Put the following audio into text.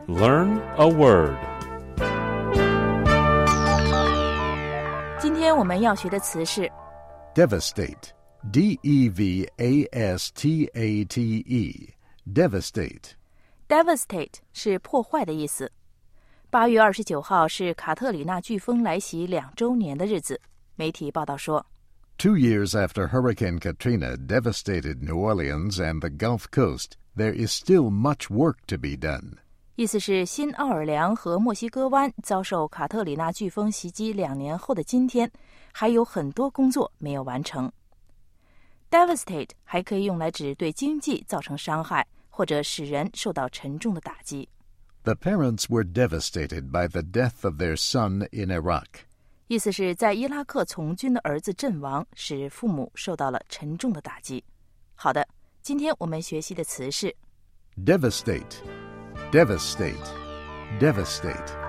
Learn a word. 今天我们要学的词是 Devastate. D-E-V-A-S-T-A-T-E. Devastate. devastate 是破坏的意思。8月29号是卡特里娜飓风来袭2周年的日子。媒体报道说 2 years after Hurricane Katrina devastated New Orleans and the Gulf Coast, there is still much work to be done. 意思是新奥尔良和墨西哥湾遭受卡特里娜飓风袭击2年后的今天，还有很多工作没有完成。devastate 还可以用来指对经济造成伤害，或者使人受到沉重的打击。 The parents were devastated by the death of their son in Iraq. 意思是在伊拉克从军的儿子阵亡，使父母受到了沉重的打击。好的，今天我们学习的词是 Devastate. Devastate. Devastate.